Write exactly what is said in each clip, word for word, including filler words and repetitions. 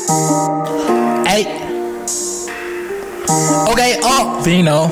Hey. Okay, oh, Vino.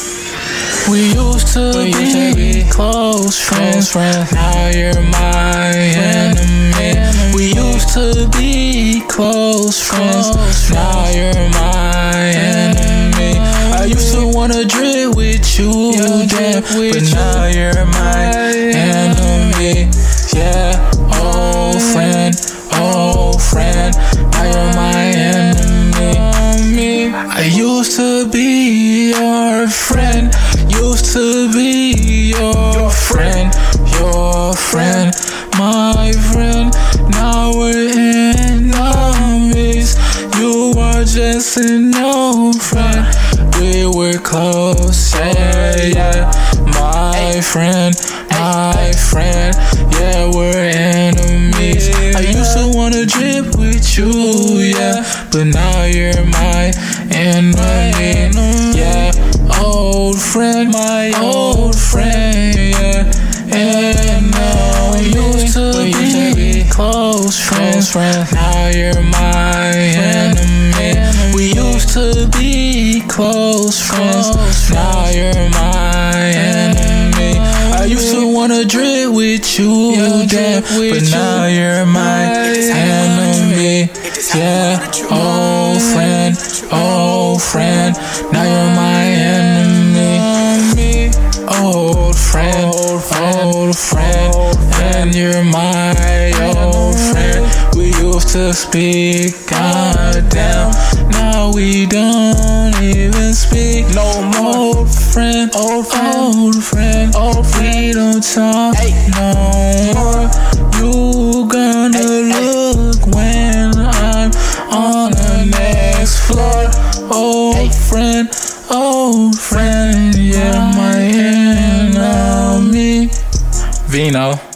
We used to, we be, used to be close friends, friends. Now you're my enemy. We used to be close friends. Now you're my enemy. I used to wanna drip with you, yeah, but now you're my enemy. Yeah, old friend, old friend. Now you're my enemy. I used to be your friend. Used to be your friend, your friend, my friend. Now we're enemies. You are just an old friend. We were close, yeah, yeah. My friend, my friend. Yeah, we're enemies. I used to wanna drip with you, yeah, but now you're my enemy. Yeah, old friend, my old friend, yeah. And now we used to be close friends, friends. Now you're my enemy. We used to be close friends. Now you're my enemy. I used to wanna drip with you, yeah, but now you're my enemy. Yeah, old friend, old friend. Now you're my enemy. Old friend, old friend, and you're my old friend. We used to speak, goddamn. Now we don't even speak no more. Old friend, old friend, old friend, old friend. We don't talk no more. You gonna look when I'm on the next floor. Old friend, old friend, yeah, my enemy. Vino.